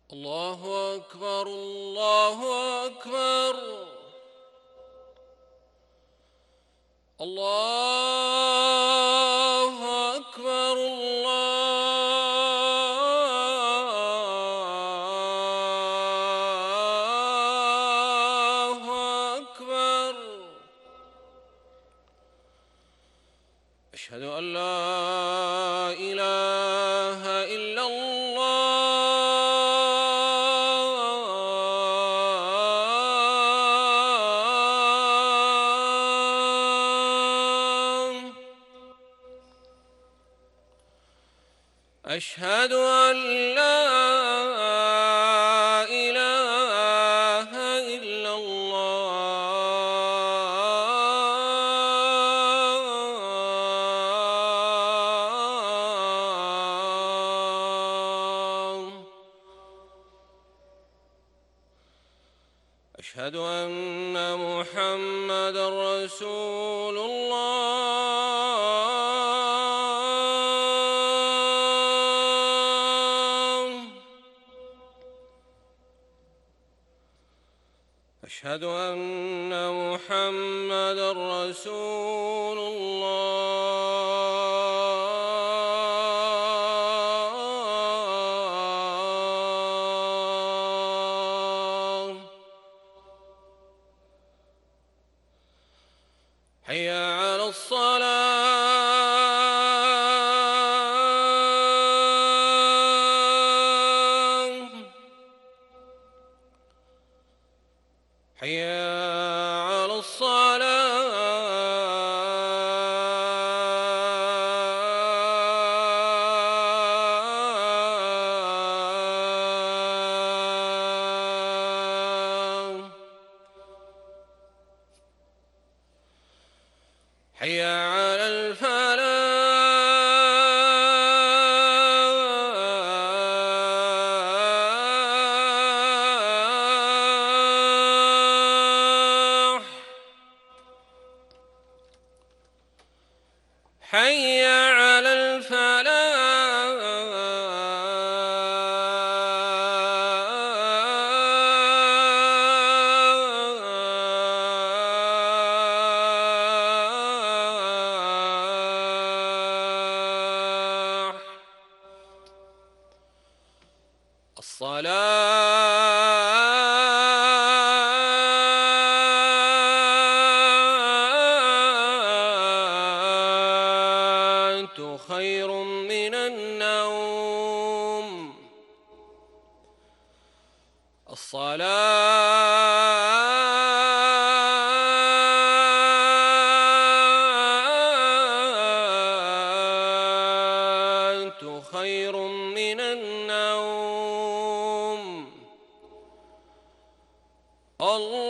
الله أكبر الله أكبر الله أكبر الله أكبر. أشهد أن لا إله إلا الله. أشهد أن لا إله إلا الله. أشهد أن محمدًا رسول الله. أشهد أن محمدًا رسول الله. حي على الصلاة. حي على الصلاة. حي على الفلاح. حي على الفلاح. الصلاة خير من النوم. الصلاة خير من النوم. الله